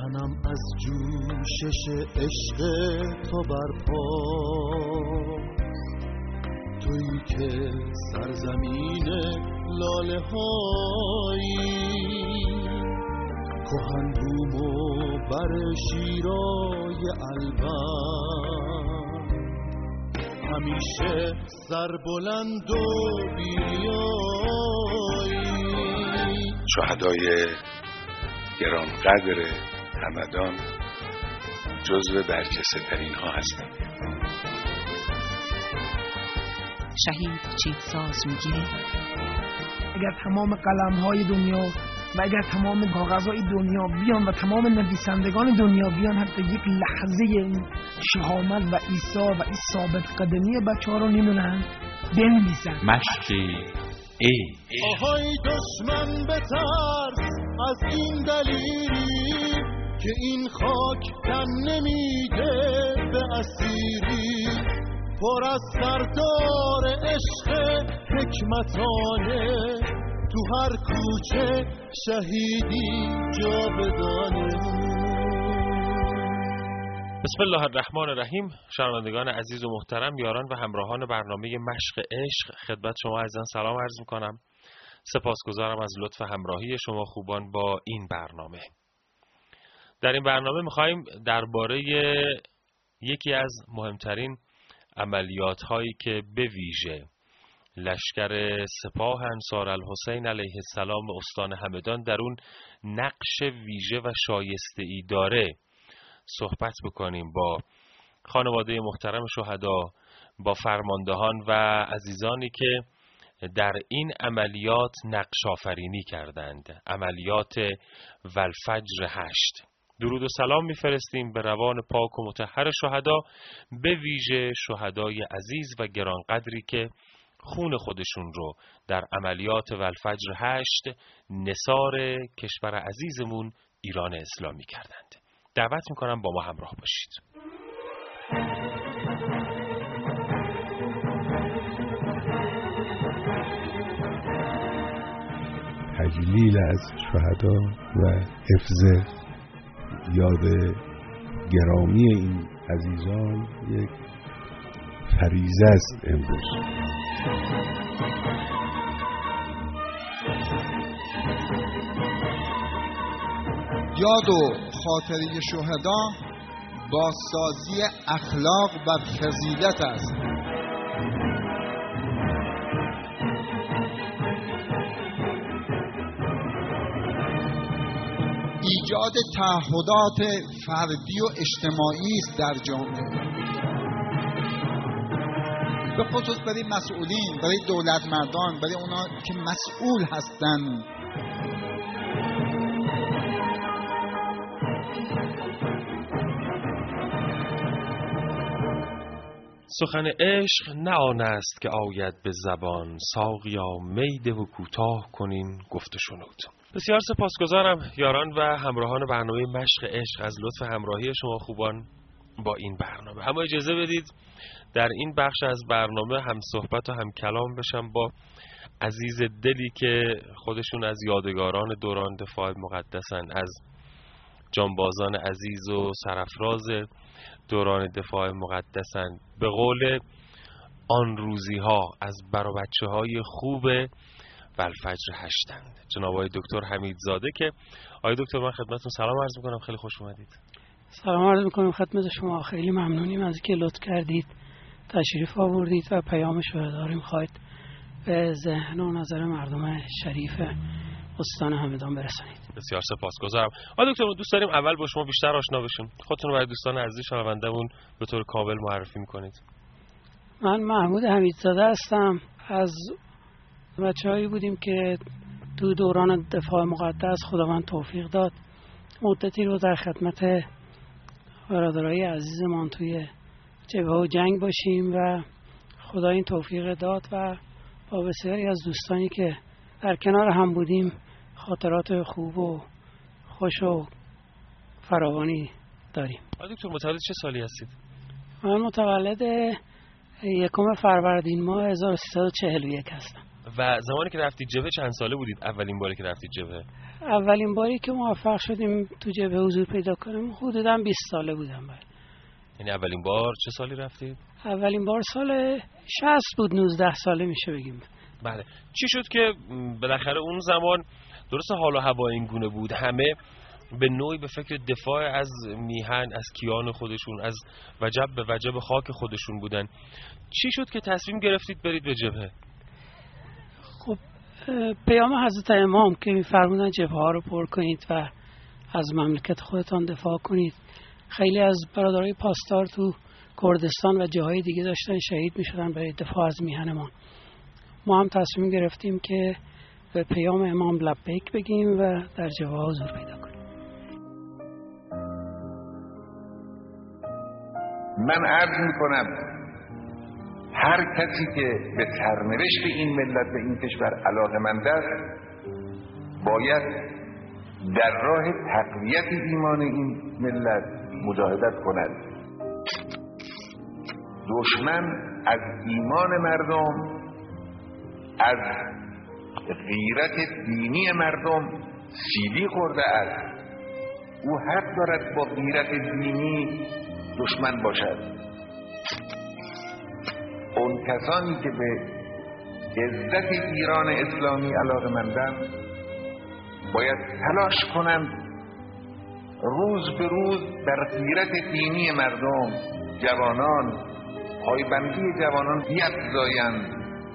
تنم از جوشش عشق تو برپا، تویی که سرزمین لاله هایی، کهن بوم و بر شیرای البن، همیشه سربلند و بیریایی. شهدای گرانقدر همدان جزو برجسته ترین ها هستند. شهید چیزساز میگه اگر تمام قلم‌های دنیا و اگر تمام کاغذهای دنیا بیان و تمام نویسندگان دنیا بیان، حتی یک لحظه این شهامت و ایثار و این ثابت قدمی بچه‌ها رو نمی‌دونن بنویسن. مشتی آهای دشمن بترس از این دلیری که این خاک تن نمیده به اسیری، پر از سردار عشق حکمتانه، تو هر کوچه شهیدی جاودانه. بسم الله الرحمن الرحیم. شنوندگان عزیز و محترم، یاران و همراهان برنامه مشق عشق، خدمت شما عزیزان سلام عرض میکنم. سپاسگزارم از لطف همراهی شما خوبان با این برنامه. در این برنامه میخوایم درباره یکی از مهمترین عملیات هایی که به ویژه لشکر سپاه انصار الحسین علیه السلام استان همدان در اون نقش ویژه و شایسته ای داره صحبت بکنیم با خانواده محترم شهدا، با فرماندهان و عزیزانی که در این عملیات نقش آفرینی کردند، عملیات والفجر 8. درود و سلام میفرستیم به روان پاک و مطهر شهدا، به ویژه شهدای عزیز و گرانقدری که خون خودشون رو در عملیات والفجر 8 نثار کشور عزیزمون ایران اسلامی کردند. دعوت میکنم با ما همراه باشید. تجلیل از شهدا و حفظ یاد گرامی این عزیزان یک فریضه است امروز. یاد و خاطره شهدا بازسازی اخلاق و فضیلت است. ایجاد تعهدات فردی و اجتماعی است در جامعه، به خصوص برای مسئولین، برای دولت مردان، برای اونا که مسئول هستند. سخن عشق نه آن است که آید به زبان، ساقیا میده و کوتاه کنین گفت و شنود. بسیار سپاسگزارم یاران و همراهان برنامه مشق عشق از لطف همراهی شما خوبان با این برنامه. اما اجازه بدید در این بخش از برنامه هم صحبت و هم کلام بشم با عزیز دلی که خودشون از یادگاران دوران دفاع مقدسن، از جانبازان عزیز و سرافراز دوران دفاع مقدسن، به قول آن روزی ها از بر و بچه های خوب والفجر 8. جناب آقای دکتر حمیدزاده که آقای دکتر من خدمتتون سلام عرض میکنم، خیلی خوش اومدید. سلام عرض میکنم خدمت شما، خیلی ممنونیم از اینکه لطف کردید تشریف آوردید و پیام شهدا رو میخواید به ذهن و نظر مردم شریف استان همدان برسانید. بسیار سپاسگزارم. آقای دکتر دوست داریم اول با شما بیشتر آشنا بشیم، خودتون رو برای دوستان عزیز شنونده‌مون به طور کامل معرفی میکنید. من محمود حمیدزاده هستم. از بچه‌هایی بودیم که تو دوران دفاع مقدس خداوند توفیق داد مدتی رو در خدمت برادرای عزیزمان توی جبهه و جنگ باشیم و خدا این توفیق داد و با بسیاری از دوستانی که در کنار هم بودیم خاطرات خوب و خوش و فراوانی داریم. آقای دکتر متولد چه سالی هستید؟ من متولد 1 فروردین ماه 1341 هستم. و زمانی که رفتید جبهه چند ساله بودید؟ اولین باری که رفتید جبهه؟ اولین باری که موفق شدیم تو جبهه حضور پیدا کنیم حدوداً 20 ساله بودم. یعنی اولین بار چه سالی رفتید؟ اولین بار سال 60 بود، 19 ساله میشه بگیم. بله. چی شد که بالاخره اون زمان درست حال و هوا این گونه بود، همه به نوعی به فکر دفاع از میهن، از کیان خودشون، از وجب به وجب خاک خودشون بودن. چی شد که تصمیم گرفتید برید به جبهه؟ خب پیام حضرت امام که می‌فرمودن جبهه ها رو پر کنید و از مملکت خودتان دفاع کنید. خیلی از برادرای پاسدار تو کردستان و جاهای دیگه داشتن شهید می‌شدن برای دفاع از میهنمان. ما هم تصمیم گرفتیم که به پیام امام لبیک بگیم و در جبهه ها حضور پیدا کنیم. من عرض میکنم هر کسی که به سرنوشت این ملت و این کشور علاقه‌مند است باید در راه تقویت ایمان این ملت مجاهدت کند. دشمن از ایمان مردم، از غیرت دینی مردم سیلی خورده است. او حق دارد با غیرت دینی دشمن باشد. اون کسانی که به عزت ایران اسلامی علاقه‌مندند باید تلاش کنند روز به روز در غیرت دینی مردم، جوانان، پایبندی جوانان بیفزایند.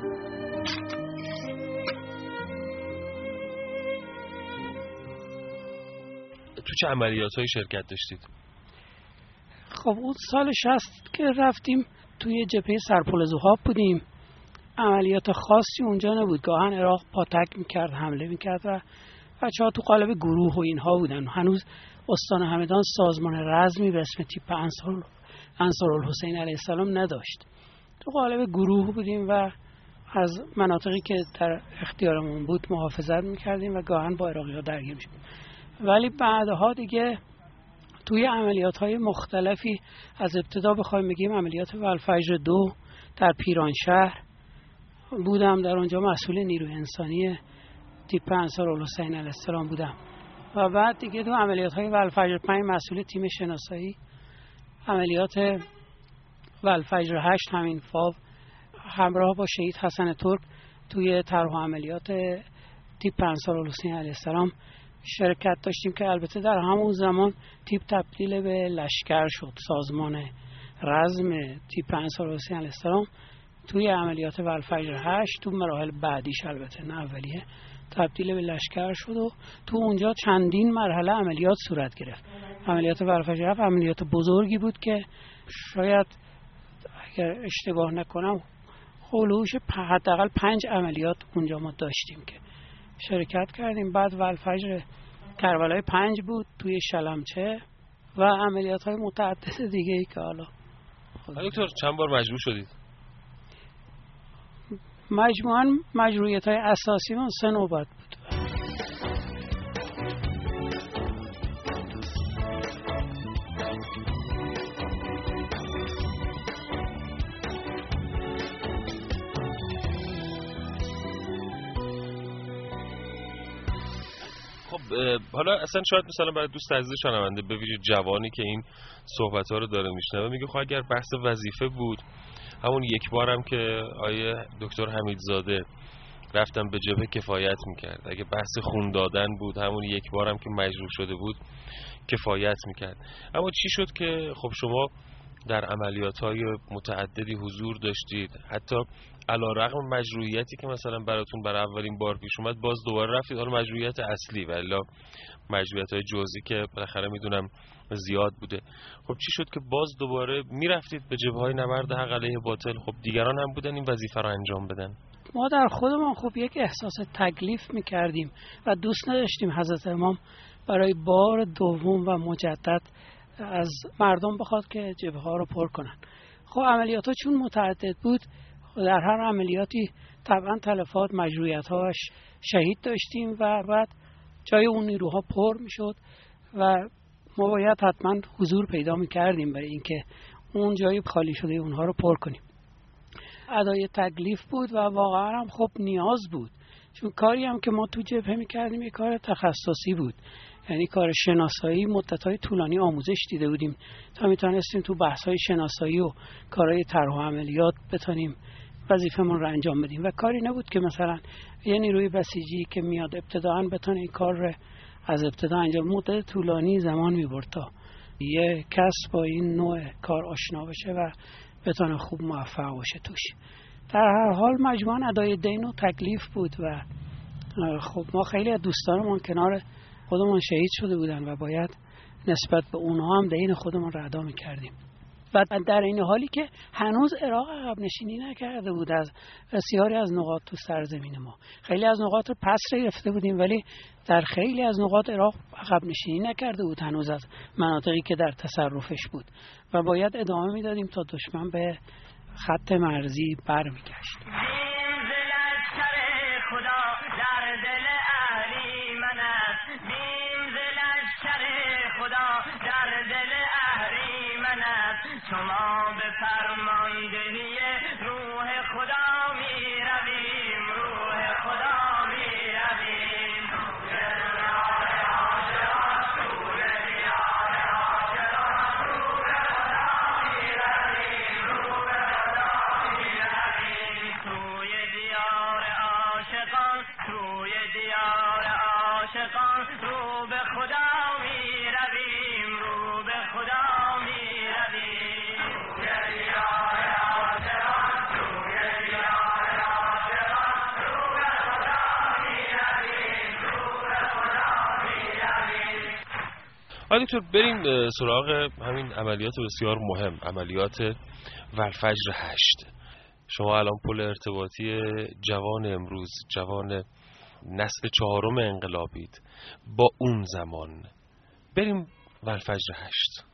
تو چه عملیات‌هایی شرکت داشتید؟ خب اون سال 60 که رفتیم توی جبهه سرپل ذوحاب بودیم. عملیات خاصی اونجا نبود. گاهن عراق پاتک میکرد، حمله میکرد و بچه‌ها تو قالب گروه و اینها بودن. هنوز استان همدان سازمان رزمی به اسم تیپ انصارالحسین علیه السلام نداشت. تو قالب گروه بودیم و از مناطقی که در اختیارمون بود محافظت میکردیم و گاهن با عراقی‌ها درگیر میشدیم. ولی بعدها دیگه توی عملیات‌های مختلفی از ابتدا بخوایم بگیم عملیات والفجر 2 در پیرانشهر بودم. در اونجا مسئول نیروی انسانی تیپ انصارالحسین علیه السلام بودم و بعد دیگه تو عملیات‌های والفجر 5 مسئول تیم شناسایی، عملیات والفجر 8 همین فاو همراه با شهید حسن ترک توی طرح عملیات تیپ انصارالحسین علیه السلام شرکت داشتیم که البته در همون زمان تیپ تبدیل به لشکر شد. سازمان رزم تیپ انصارالحسین علیه السلام توی عملیات والفجر 8 تو مراحل بعدیش البته نه اولیه تبدیل به لشکر شد و تو اونجا چندین مرحله عملیات صورت گرفت. عملیات والفجر 7 عملیات بزرگی بود که شاید اگر اشتباه نکنم هولوش حداقل 5 عملیات اونجا ما داشتیم که شرکت کردیم. بعد والفجر کربلای 5 بود توی شلمچه و عملیات های متعدد دیگه ای که حالا دکتر چند بار مجروح شدید؟ مجموعاً مجروحیت های اساسی من 3 نوبت بود. حالا اصلا شاید مثلا برای دوست عزیز شنونده به ویژه جوانی که این صحبت‌ها رو داره میشنوه میگه خب اگر بحث وظیفه بود همون یک بارم که آیه دکتر حمیدزاده رفتم به جبهه کفایت میکرد. اگه بحث خون دادن بود همون یک بارم که مجروح شده بود کفایت میکرد. اما چی شد که خب شما در عملیات‌های متعددی حضور داشتید، حتی علیرغم مجروحیتی که مثلا براتون برای اولین بار پیش اومد باز دوباره رفتید حالا مجروحیت اصلی ولی مجروحیت‌های جزئی که بالاخره میدونم زیاد بوده. خب چی شد که باز دوباره میرفتید به جبهه‌های نبرد حق علیه باطل؟ خب دیگران هم بودن این وظیفه رو انجام بدن. ما در خودمان خب یک احساس تکلیف میکردیم و دوست نداشتیم حضرت امام برای بار دوم و مجدد از مردم بخواد که جبهه ها رو پر کنن. خب عملیات ها چون متعدد بود در هر عملیاتی طبعا تلفات مجروحیت هاش شهید داشتیم و بعد جای اون نیروها پر میشد و ما باید حتما حضور پیدا میکردیم برای اینکه اون جای خالی شده اونها رو پر کنیم. ادای تکلیف بود و واقعا هم خب نیاز بود، چون کاری هم که ما تو جبهه میکردیم یه کار تخصصی بود، یعنی کار شناسایی مدت‌های طولانی آموزش دیده بودیم تا میتونستیم تو بحث‌های شناسایی و کارهای طرح و عملیات بتونیم وظیفه‌مون رو انجام بدیم و کاری نبود که مثلا یه نیروی بسیجی که میاد ابتداً بتونه این کار رو از ابتدا انجام، مدت طولانی زمان می‌برد تا یه کس با این نوع کار آشنا بشه و بتونه خوب موفق باشه توش. در هر حال مجموعاً ادای دین و تکلیف بود و خب ما خیلی از دوستانمون کنار خودمون شهید شده بودن و باید نسبت به اونها هم دین خودمون رو ادا می‌کردیم. و در این حالی که هنوز عراق عقب نشینی نکرده بود از بسیاری از نقاط تو سرزمین ما، خیلی از نقاط رو پس گرفته بودیم ولی در خیلی از نقاط عراق عقب نشینی نکرده بود هنوز از مناطقی که در تصرفش بود و باید ادامه میدادیم تا دشمن به خط مرزی برمیگشت. شما به فرماندهی روح خدا می رویم، روح خدا می رویم. توی دیار عاشقان، توی دیار عاشقان رو به خدا می رویم، رو به خدا می رویم. دکتر بریم سراغ همین عملیات بسیار مهم، عملیات والفجر 8. شما الان پل ارتباطی جوان امروز، جوان نسل 4 انقلابید با اون زمان. بریم والفجر 8.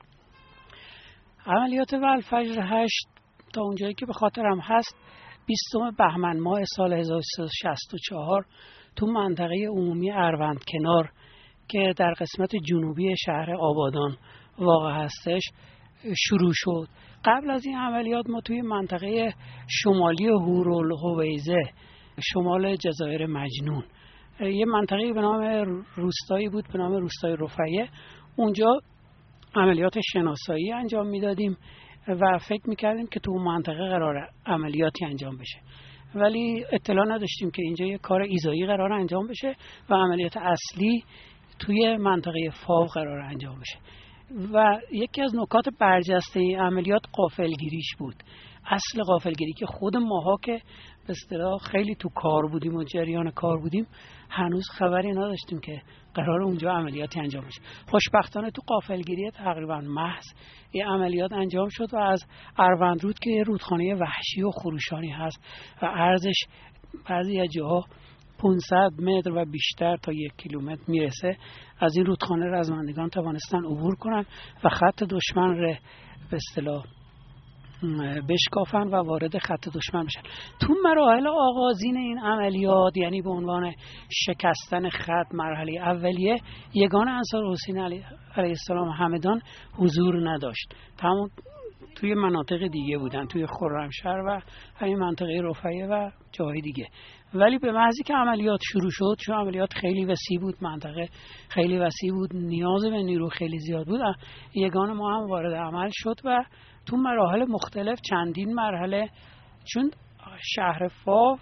عملیات والفجر 8 تا اونجایی که به خاطرم هست 20 بهمن ماه سال 1364 تو منطقه عمومی اروند کنار که در قسمت جنوبی شهر آبادان واقع هستش شروع شد. قبل از این عملیات ما توی منطقه شمالی هورالحویزه شمال جزایر مجنون یه منطقه به نام روستایی بود به نام روستای رفیه، اونجا عملیات شناسایی انجام میدادیم و فکر میکردیم که تو منطقه قرار عملیاتی انجام بشه، ولی اطلاع نداشتیم که اینجا یه کار ایذایی قرار انجام بشه و عملیات اصلی توی منطقه فاو قرار انجام بشه. و یکی از نکات برجسته این عملیات غافلگیریش بود. اصل غافلگیری که خود ماها که به اصطلاح خیلی تو کار بودیم و جریان کار بودیم هنوز خبری نداشتیم که قرار اونجا عملیاتی انجام بشه. خوشبختانه تو غافلگیری تقریبا محض این عملیات انجام شد و از اروندرود که یه رودخانه وحشی و خروشانی هست و عرضش بعضی از جاها 500 متر و بیشتر تا 1 کیلومتر میرسه، از این رودخانه رزمندگان توانستن عبور کنن و خط دشمن رو به اصطلاح بشکافن و وارد خط دشمن بشن. تو مراحل آغازین این عملیات یعنی به عنوان شکستن خط مرحله اولیه یگان انصار حسین علیه السلام همدان حضور نداشت، تمام توی مناطق دیگه بودن، توی خرمشهر و همین منطقه رفیه و جاهای دیگه. ولی به محضی که عملیات شروع شد، چون عملیات خیلی وسیع بود، منطقه خیلی وسیع بود، نیاز به نیرو خیلی زیاد بود، یگان ما هم وارد عمل شد و تو مراحل مختلف چندین مرحله، چون شهر فاو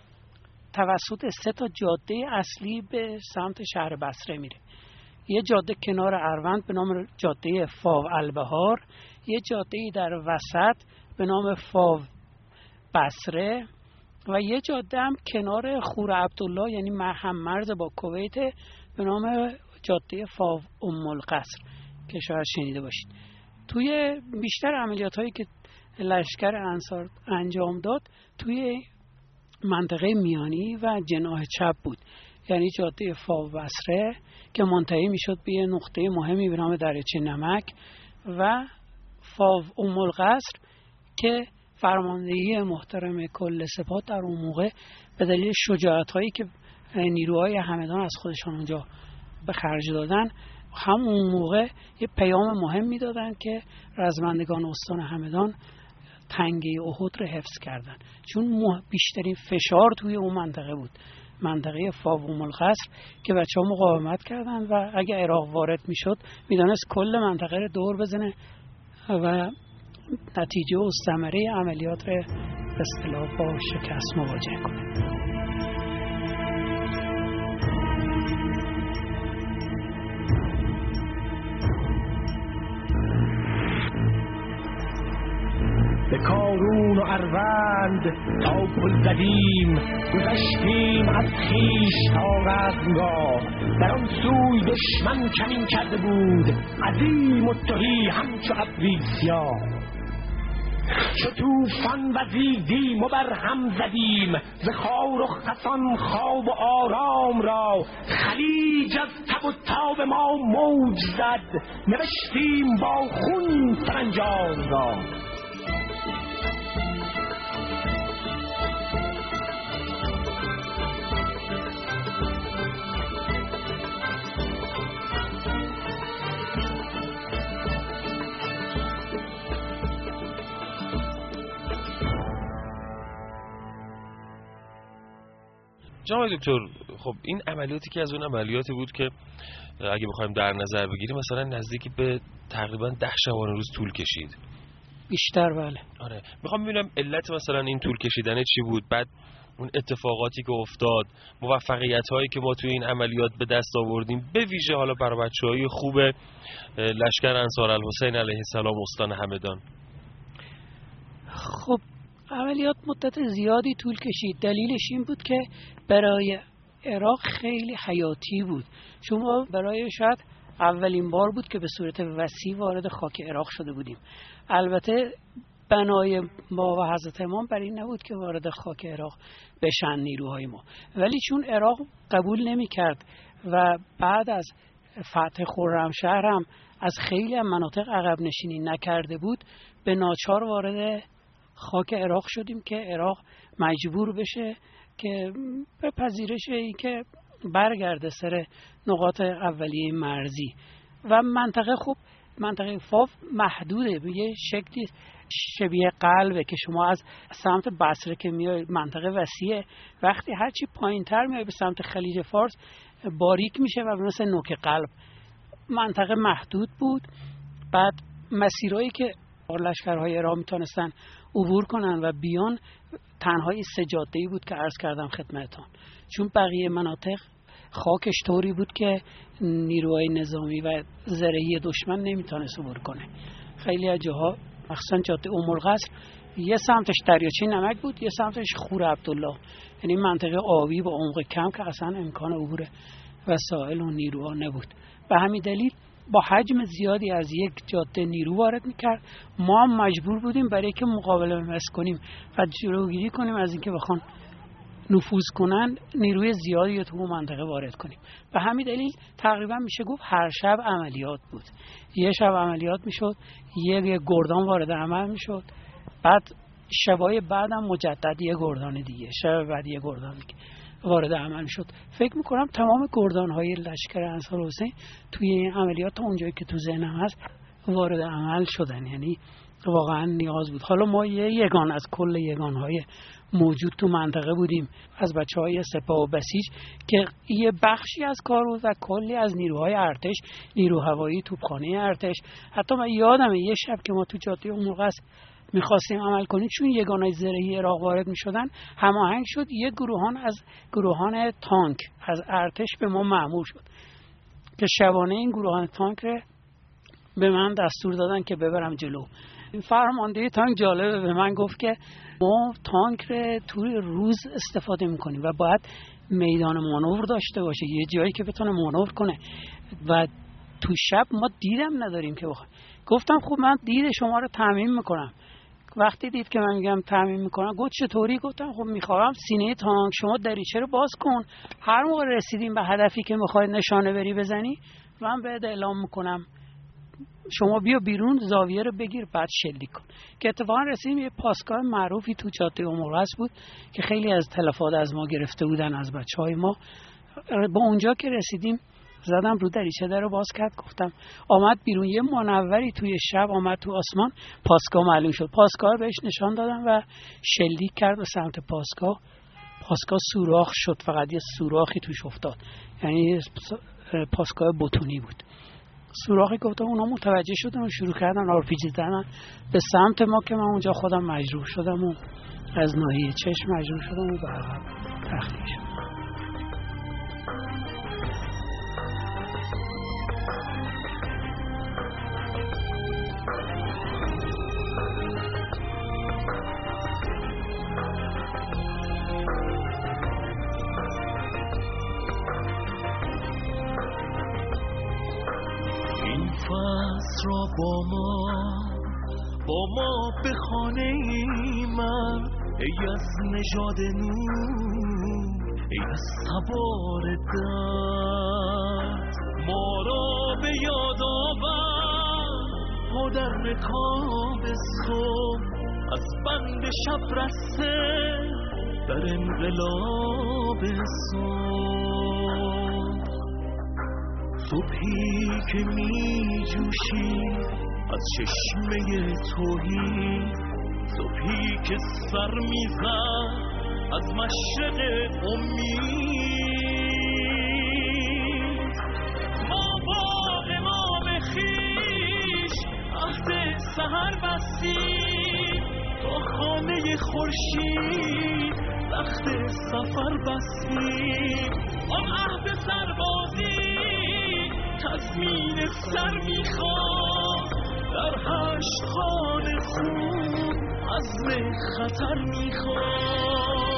توسط 3 جاده اصلی به سمت شهر بصره میره. یه جاده کنار اروند به نام جاده فاو البهار، یه جاده در وسط به نام فاو بصره و یه جاده هم کنار خور عبدالله یعنی هممرز با کویت به نام جاده فاو ام القصر که شاید شنیده باشید. توی بیشتر عملیات هایی که لشکر انصار انجام داد توی منطقه میانی و جناح چپ بود، یعنی جاده فاو بصره که منتهی میشد به یه نقطه مهمی به نام دریاچه نمک و فاو ام القصر که فرماندهی محترم کل سپاه در اون موقع به دلیل شجاعت هایی که نیروهای همدان از خودشان اونجا به خرج دادن، همون موقع یه پیام مهم میدادن که رزمندگان استان همدان تنگه احد رو حفظ کردن، چون بیشترین فشار توی اون منطقه بود، منطقه فاو ام القصر که بچه‌ها مقاومت کردن و اگه عراق وارد میشد میدونست کل منطقه رو دور بزنه و نتیجه و ثمره عملیات رو به اصطلاح با شکست مواجه کنه. به کارون و اروند تا پل زدیم، گذشتیم از خویش تا رزمگاه. در آن سوی دشمن کمین کرده بود، عظیم و تهی همچو ابری سیاه. چو طوفان وزیدیم و بر هم زدیم، ز خار و خسان خواب و آرام را. خلیج از تب و تاب ما موج زد، نوشتیم با خون سرانجام را. جناب دکتر، خب این عملیاتی که از اون عملیاتی بود که اگه بخوایم در نظر بگیریم مثلا نزدیکی به تقریبا 10 شبانه روز طول کشید. بیشتر بله. آره، میخوام ببینم علت مثلا این طول کشیدن چی بود، بعد اون اتفاقاتی که افتاد، موفقیت هایی که ما توی این عملیات به دست آوردیم، به ویژه حالا برای بچه‌های خوب لشکر انصارالحسین علیه السلام استان همدان. خب عملیات مدت زیادی طول کشید. دلیلش این بود که برای عراق خیلی حیاتی بود. شما برای شاید اولین بار بود که به صورت وسیع وارد خاک عراق شده بودیم. البته بنای ما و حضرت امام بر این نبود که وارد خاک عراق بشن نیروهای ما، ولی چون عراق قبول نمی کرد و بعد از فتح خرمشهر هم از خیلی مناطق عقب نشینی نکرده بود، به ناچار وارد خاک عراق شدیم که عراق مجبور بشه که به پذیرش این که برگرده سر نقاط اولیه مرزی و منطقه. خب منطقه فاو محدوده، به یه شکلی شبیه قلبه که شما از سمت بصره که میای منطقه وسیعه، وقتی هرچی پایین تر میای به سمت خلیج فارس باریک میشه و مثل نوک قلب. منطقه محدود بود. بعد مسیرهایی که لشکرهای عراق میتونستن عبور کنن و بیان تنهای 3 جاده‌ای بود که عرض کردم خدمتتون، چون بقیه مناطق خاکش طوری بود که نیروهای نظامی و زرهی دشمن نمیتونست عبور کنه. خیلی از جاها مخصوصا جاده ام القصر یه سمتش دریاچه نمک بود، یه سمتش خور عبدالله، یعنی منطقه آبی با عمق کم که اصلا امکان عبور وسایل و نیروها نبود. به همین دلیل با حجم زیادی از یک جاده نیرو وارد میکرد. ما هم مجبور بودیم برای که مقابله مس کنیم و جلوگیری کنیم از اینکه بخوان نفوذ کنن نیروی زیادی تو منطقه وارد کنیم. به همین دلیل تقریبا میشه گفت هر شب عملیات بود. یه شب عملیات میشد، یه گردان وارد عمل میشد، بعد شبای بعدم مجدد یه گردان دیگه، شب بعد یه گردان دیگه وارد عمل شد. فکر میکنم تمام گردان‌های لشکر انصارالحسین توی این عملیات تا اونجایی که تو ذهنم هست وارد عمل شدن، یعنی واقعا نیاز بود. حالا ما یگان از کل یگان‌های موجود تو منطقه بودیم، از بچه‌های سپاه و بسیج که یه بخشی از کار بود و کلی از نیروهای ارتش، نیرو هوایی، توپخانه ارتش. حتی من یادمه یه شب که ما تو جاده ام القصر میخواستیم عمل کنیم، چون یگانای زرهی عراق وارد میشدن، هماهنگ شد یه گروهان از گروهان تانک از ارتش به ما مأمور شد که شبانه این گروهان تانک رو به من دستور دادن که ببرم جلو. این فرمانده تانک جالبه، به من گفت که ما تانک رو توی روز استفاده میکنیم و باید میدان مانور داشته باشه، یه جایی که بتونه مانور کنه و تو شب ما دیدم نداریم که بخوام. گفتم خب من دید شما رو تامین میکنم. وقتی دید که من میگم تامین میکنم، گفت چطوری؟ گفتم خب میخوام سینه تانک شما دریچه رو باز کن، هر موقع رسیدیم به هدفی که میخوای نشانه بری بزنی من بهت اعلام میکنم، شما بیا بیرون زاویه رو بگیر بعد شلیک کن. که اتفاقا رسیدیم یه پاسگاه معروفی تو جاده ام القصر بود که خیلی از تلفات از ما گرفته بودن از بچهای ما. با اونجا که رسیدیم زدم رو دریچه در رو باز کرد، گفتم آمد بیرون. یه منوری توی شب آمد تو آسمان، پاسگاه معلوم شد. پاسگاه بهش نشان دادم و شلیک کرد به سمت پاسگاه. پاسگاه سوراخ شد، فقط یه سوراخی توش افتاد، یعنی پاسگاه بتونی بود. سوراخی گفتم اونا متوجه شدن و شروع کردن آرپیجی زدن به سمت ما که من اونجا خودم مجروح شدم و از ناحیه چشم مجروح شدم و به عقب تخلیه شدم. فصل را با ما به خانه ای من، ای از نژاد نور، ای از سوار درد، ما را به یاد آور ما در رکاب صبح، از بند شب رسته در انقلاب صبح. صبحی که می جوشی از چشمه توحید، صبحی که سر می زد از مشرق امید، ما با امام خویش عهد سحر بستیم، تا خانه خورشید تخت سفر بستیم. آن عهد سربازی تضمین سر میخواد، در 8 خانه خون عزم خطر میخواد.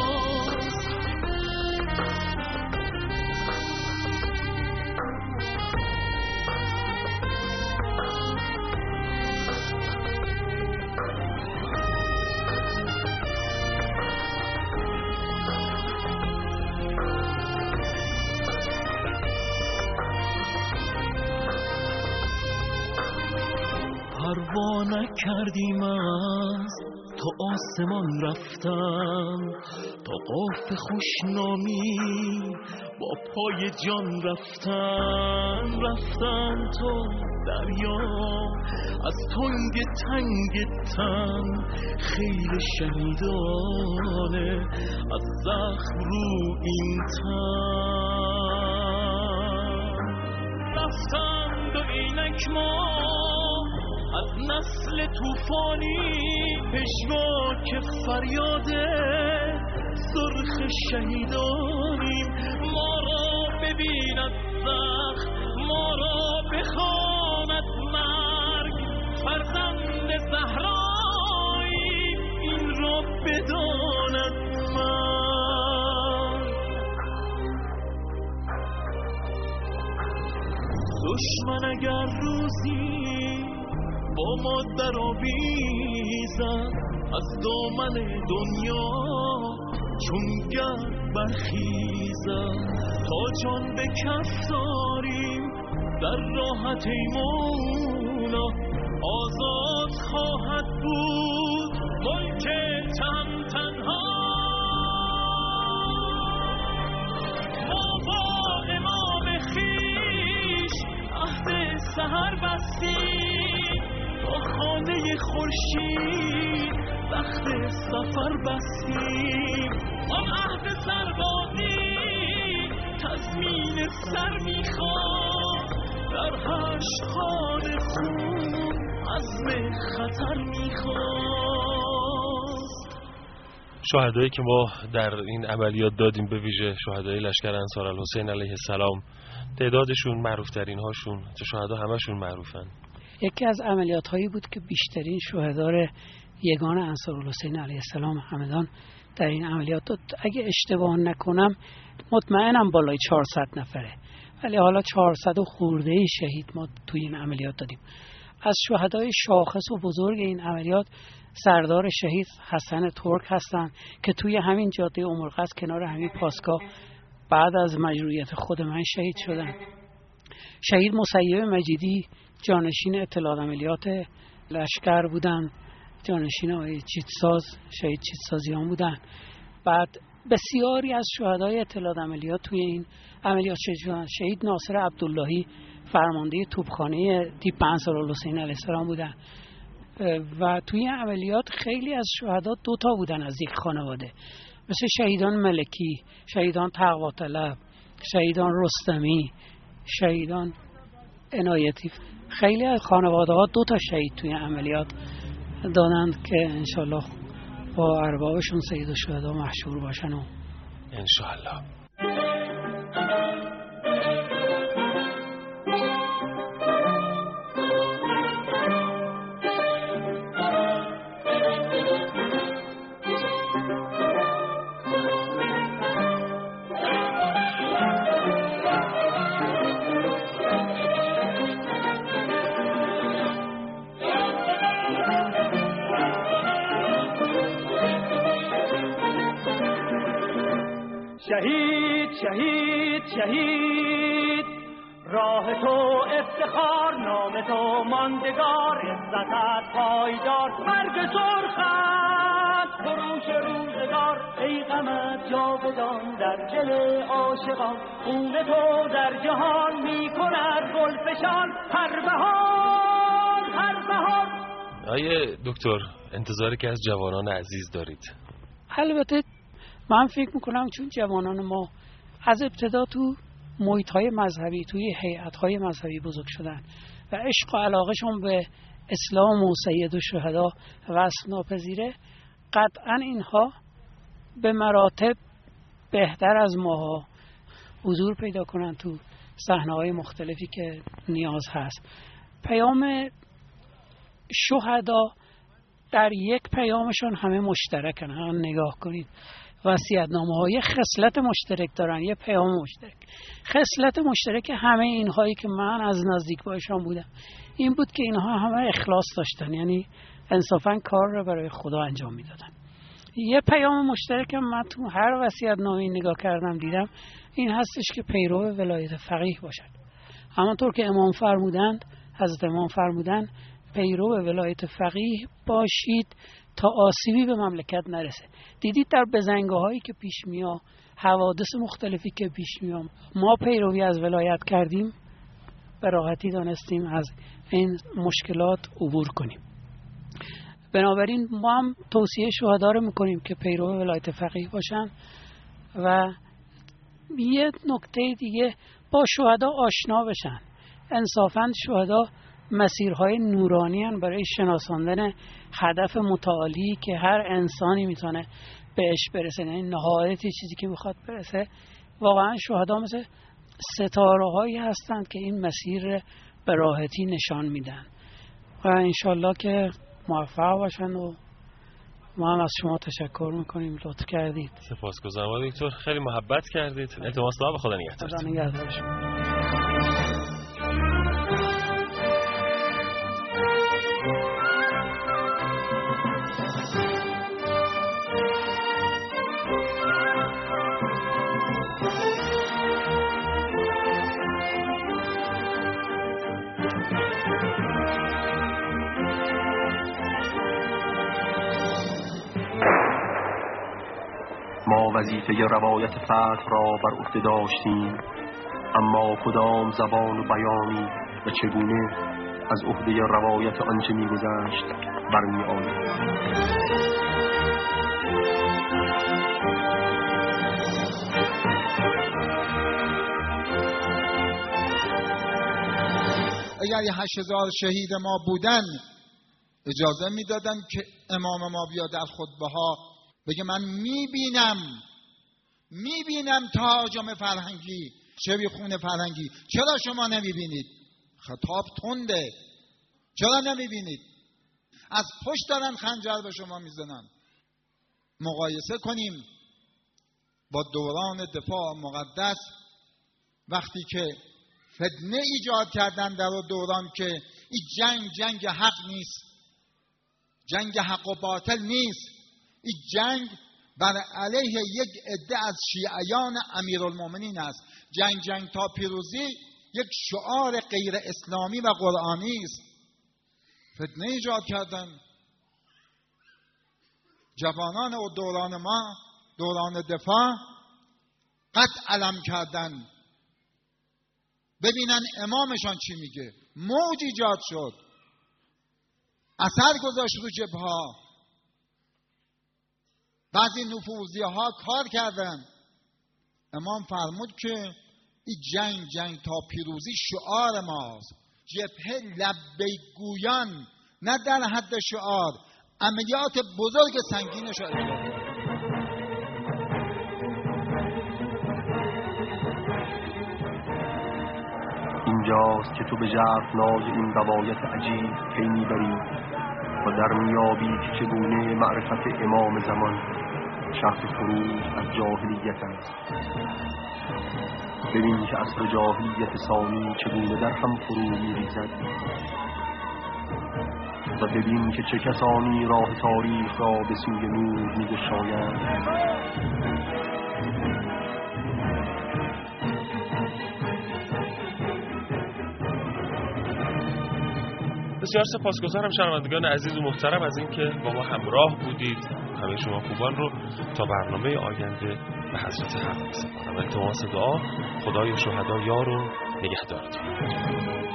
پروا نکردیم از تا آسمان رفتم، تا قاف خوشنامی با پای جان رفتم تا دریا، از تنگ تنگ تن خیل شهیدانه، از زخم رو این تن رفتند و اینک ما از نسل توفانی، پژواک فریاد سرخ شهیدانیم. ما را ببیند زخم، ما را بخواند مرگ، فرزند زهرایی این را بداند مرگ. دشمن اگر روزی با ما در آویزد، از دامن دنیا چون گرد برخیزد، تا جان به کف داریم در راحت ای مولا، آزاد خواهد بود ملک تهمتنها. ما با امام خویش عهد سحر بستیم، تا خانه خورشید تخت سفر بستیم. آن عهد سربازی تضمین سر میخواد، در 8 خانه خون عزم خطر میخواد. شهدایی که ما در این عملیات دادیم، به ویژه شهدای لشکر انصارالحسین علیه السلام، تعدادشون معروف ترین هاشون، شهدا همشون معروفن. یکی از عملیات هایی بود که بیشترین شهدا یگان انصارالحسین علیه السلام همدان در این عملیات داد. اگه اشتباه نکنم مطمئنم بالای 400 نفره، ولی حالا 400 و خورده شهید ما توی این عملیات دادیم. از شهدای شاخص و بزرگ این عملیات سردار شهید حسن ترک هستن که توی همین جاده امرقصر کنار همین پاسگاه بعد از مجروحیت خود من شهید شدن. شهید مسیب مجیدی جانشین اطلاعات عملیات لشکر بودن، جانشین آقای چیتساز، شهید چیتسازیان بودن. بعد بسیاری از شهدای اطلاعات عملیات توی این عملیات شهید ناصر عبداللهی فرمانده توپخانه تیپ انصارالحسین علیه السلام بودن و توی این عملیات خیلی از شهدا 2 تا بودن از یک خانواده، مثل شهیدان ملکی، شهیدان تقواطلب، شهیدان رستمی، شهیدان عنایتی. خیلی از خانواده ها 2 تا شهید توی عملیات دادند که انشالله با اربابشون سید الشهدا محشور باشن و انشالله. شهید شهید شهید، راه تو افتخار، نام تو ماندگار، عزتت پایدار، مرگ سرخت فروش روزگار، ای غمت جاودان در دل عاشقان، خون تو در جهان می کند گلفشان، هر بهار هر بهار. آیه دکتر، انتظاری که از جوانان عزیز دارید؟ البته من فکر میکنم چون جوانان ما از ابتدا تو محیط‌های مذهبی، توی هیئت‌های مذهبی بزرگ شدن و عشق و علاقهشون به اسلام و سید الشهدا وصف ناپذیره، قطعا اینها به مراتب بهتر از ماها حضور پیدا کنن تو صحنه‌های مختلفی که نیاز هست. پیام شهدا در یک پیامشون همه مشترکن. هم نگاه کنید وصیت‌نامه‌های خصلت مشترک دارن، یه پیام مشترک. خصلت مشترک همه اینهایی که من از نزدیک باشم بودم این بود که اینها همه اخلاص داشتن، یعنی انصافاً کار رو برای خدا انجام میدادن. یه پیام مشترک من تو هر وصیت‌نامه‌ای نگاه کردم دیدم این هستش که پیرو ولایت فقیه باشد. همانطور که امام فرمودند، حضرت امام فرمودند پیرو ولایت فقیه باشید تا آسیبی به مملکت نرسه. دیدید در بزنگاهایی که پیش میاد، حوادث مختلفی که پیش میاد، ما پیروی از ولایت کردیم، به راحتی دانستیم از این مشکلات عبور کنیم. بنابراین ما هم توصیه شهدا رو میکنیم که پیرو ولایت فقیه باشن و یه نکته دیگه با شهدا آشنا بشن. انصافاً شهدا مسیرهای نورانی هن برای شناساندن هدف متعالی که هر انسانی میتونه بهش برسه، یعنی نهایت چیزی که میخواد برسه. واقعا شهدا مثل ستاره هایی هستند که این مسیر به راحتی نشان میدن و انشالله که موفق باشن و ما هم از شما تشکر میکنیم، لطف کردید. سپاسگزارم دکتر، خیلی محبت کردید. التماس دعا به خدا نگهدارتون. ما وظیفه روایت فتح را بر عهده داشتیم، اما کدام زبان و بیانی و چگونه از عهده روایت آنچه می‌گذشت برمی آمد. اگر 8000 شهید ما بودن اجازه میدادن که امام ما بیاد در خطبه ها بگه من میبینم تهاجم فرهنگی، شبیخون فرهنگی، چرا شما نمیبینید؟ خطاب تنده، چرا نمیبینید؟ از پشت دارن خنجر به شما میزنن. مقایسه کنیم با دوران دفاع مقدس، وقتی که فتنه ایجاد کردن در دوران که این جنگ حق نیست، جنگ حق و باطل نیست، این جنگ بر علیه یک عده از شیعیان امیرالمومنین است. جنگ تا پیروزی یک شعار غیر اسلامی و قرآنی است. فتنه ایجاد کردن. جوانان و دوران ما دوران دفاع قطع علم کردن، ببینن امامشان چی میگه. موج ایجاد شد، اثر گذاشت رو جبهه. بعضی نفوذی ها کار کردن. امام فرمود که این جنگ تا پیروزی شعار ماست. جبهه لبیک گویان، نه در حد شعار، عملیات بزرگ سنگینش را اجرا کرد. اینجاست که تو به ژرفنای این روایت عجیب پی میبری و در میابی که چگونه معرفت امام زمان شرط خروج از جاهلیت است. ببین که عصر جاهلیت ثانی چگونه در هم فرو میریزد و ببین که چه کسانی راه تاریخ را به سوی نور میگشایند. بسیار سپاسگزارم شنوندگان عزیز و محترم از اینکه با ما همراه بودید. همه شما خوبان رو تا برنامه آینده به حضرت حق می‌سپارم. التماس دعا خدای شهدا یار و نگهدارتون.